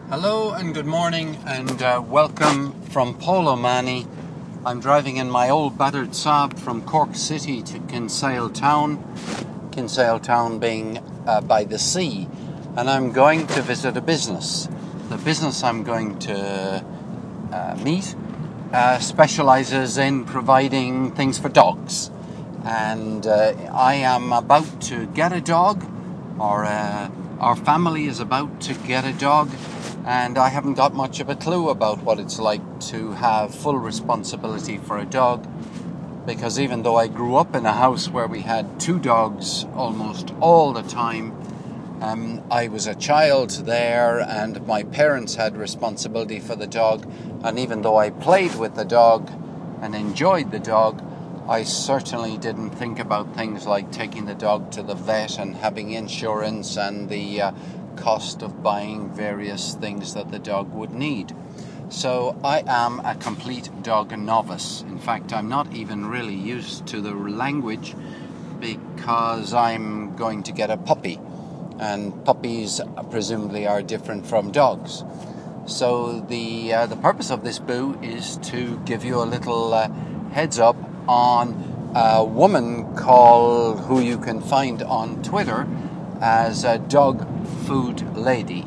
Hello and good morning and welcome from Polomani. I'm driving in my old battered Saab from Cork City to Kinsale Town being by the sea, and I'm going to visit a business. The business I'm going to meet specializes in providing things for dogs, and I am about to get a dog, or our family is about to get a dog, and I haven't got much of a clue about what it's like to have full responsibility for a dog, because even though I grew up in a house where we had two dogs almost all the time, I was a child there and my parents had responsibility for the dog, and even though I played with the dog and enjoyed the dog, I certainly didn't think about things like taking the dog to the vet and having insurance and the cost of buying various things that the dog would need. So I am a complete dog novice. In fact, I'm not even really used to the language because I'm going to get a puppy, and puppies presumably are different from dogs. So the purpose of this boo is to give you a little heads up on a woman who you can find on Twitter as a Dog Food Lady,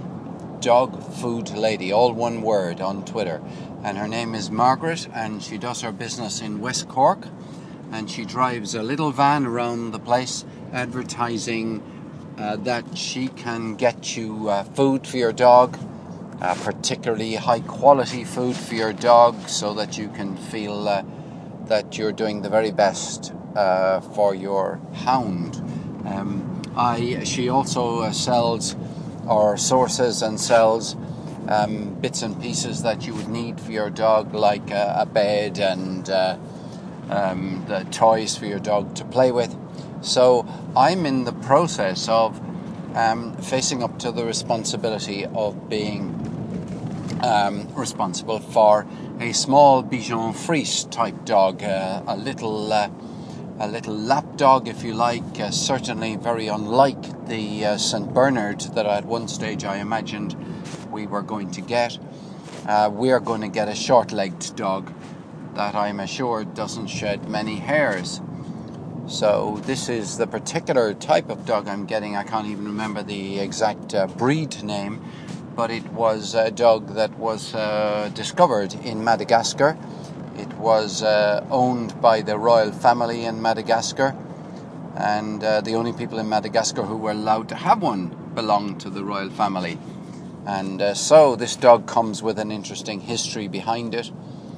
all one word, on Twitter. And her name is Margaret, and she does her business in West Cork, and she drives a little van around the place advertising that she can get you food for your dog, particularly high quality food for your dog, so that you can feel that you're doing the very best for your hound. She also sells or sources and sells bits and pieces that you would need for your dog, like a bed and the toys for your dog to play with. So I'm in the process of facing up to the responsibility of being responsible for a small Bichon Frise type dog, a little lap dog, if you like, certainly very unlike the St. Bernard that at one stage I imagined we were going to get. We are going to get a short-legged dog that I'm assured doesn't shed many hairs. So this is the particular type of dog I'm getting. I can't even remember the exact breed name, but it was a dog that was discovered in Madagascar. It was owned by the royal family in Madagascar, and the only people in Madagascar who were allowed to have one belonged to the royal family. And so this dog comes with an interesting history behind it.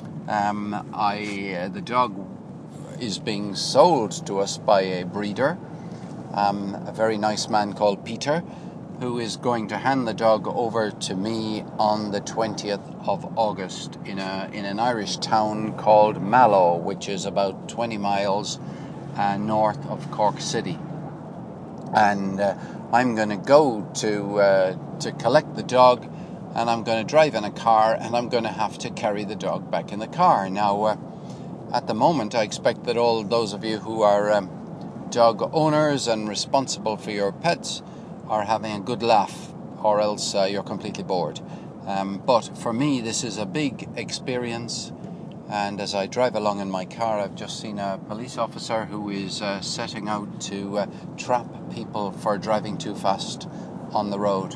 The dog is being sold to us by a breeder, a very nice man called Peter, who is going to hand the dog over to me on the 20th of August in an Irish town called Mallow, which is about 20 miles north of Cork City. And I'm going to go to collect the dog, and I'm going to drive in a car, and I'm going to have to carry the dog back in the car. Now, at the moment, I expect that all those of you who are dog owners and responsible for your pets are having a good laugh, or else you're completely bored. But for me, this is a big experience, and as I drive along in my car, I've just seen a police officer who is setting out to trap people for driving too fast on the road.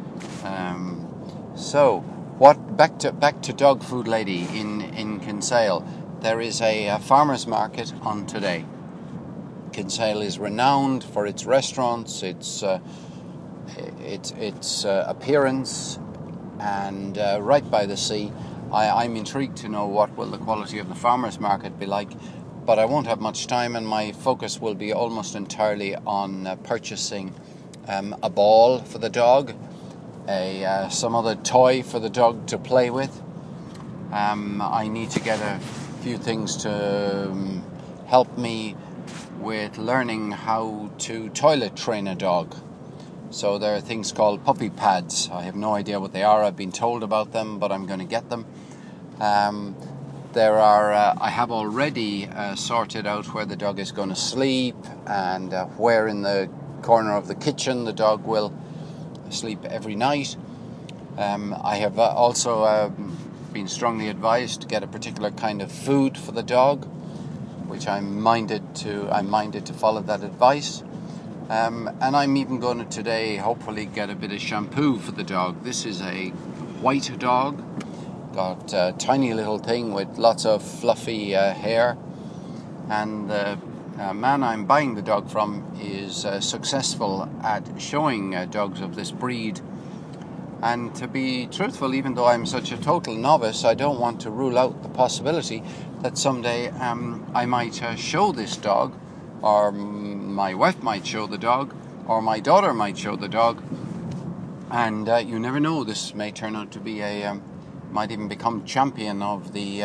Back to Dog Food Lady in Kinsale. There is a farmer's market on today. Kinsale is renowned for its restaurants, its appearance, and right by the sea. I'm intrigued to know what will the quality of the farmer's market be like, but I won't have much time, and my focus will be almost entirely on purchasing a ball for the dog, some other toy for the dog to play with. I need to get a few things to help me with learning how to toilet train a dog. So there are things called puppy pads. I have no idea what they are. I've been told about them, but I'm going to get them. I have already sorted out where the dog is going to sleep, and where in the corner of the kitchen the dog will sleep every night. I have also been strongly advised to get a particular kind of food for the dog, which I'm minded to follow that advice. And I'm even going to today hopefully get a bit of shampoo for the dog. This is a white dog, got a tiny little thing with lots of fluffy hair, and the man I'm buying the dog from is successful at showing dogs of this breed. And to be truthful, even though I'm such a total novice, I don't want to rule out the possibility that someday I might show this dog, or my wife might show the dog, or my daughter might show the dog. And you never know, this may turn out to be might even become champion of the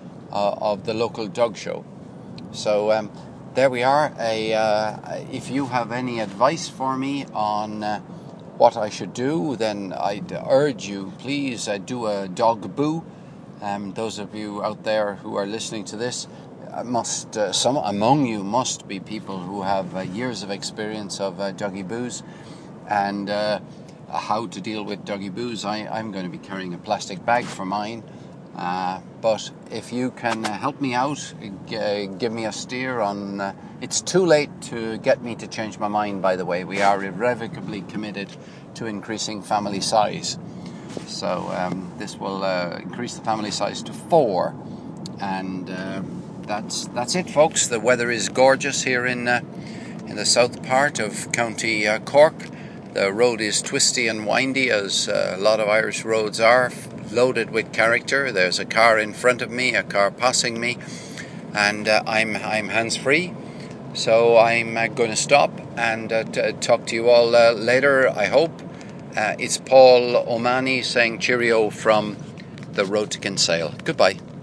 local dog show. So there we are. If you have any advice for me on what I should do, then I'd urge you, please do a dog boo. Those of you out there who are listening to this, some among you must be people who have years of experience of doggy boos and how to deal with doggy boos. I'm going to be carrying a plastic bag for mine, but if you can help me out, give me a steer on... It's too late to get me to change my mind, by the way. We are irrevocably committed to increasing family size. So this will increase the family size to 4. And that's it, folks. The weather is gorgeous here in the south part of County Cork. The road is twisty and windy, as a lot of Irish roads are, loaded with character. There's a car in front of me, a car passing me, and I'm hands-free. So I'm going to stop and talk to you all later, I hope. It's Paul O'Mahony saying cheerio from the road to Kinsale. Goodbye.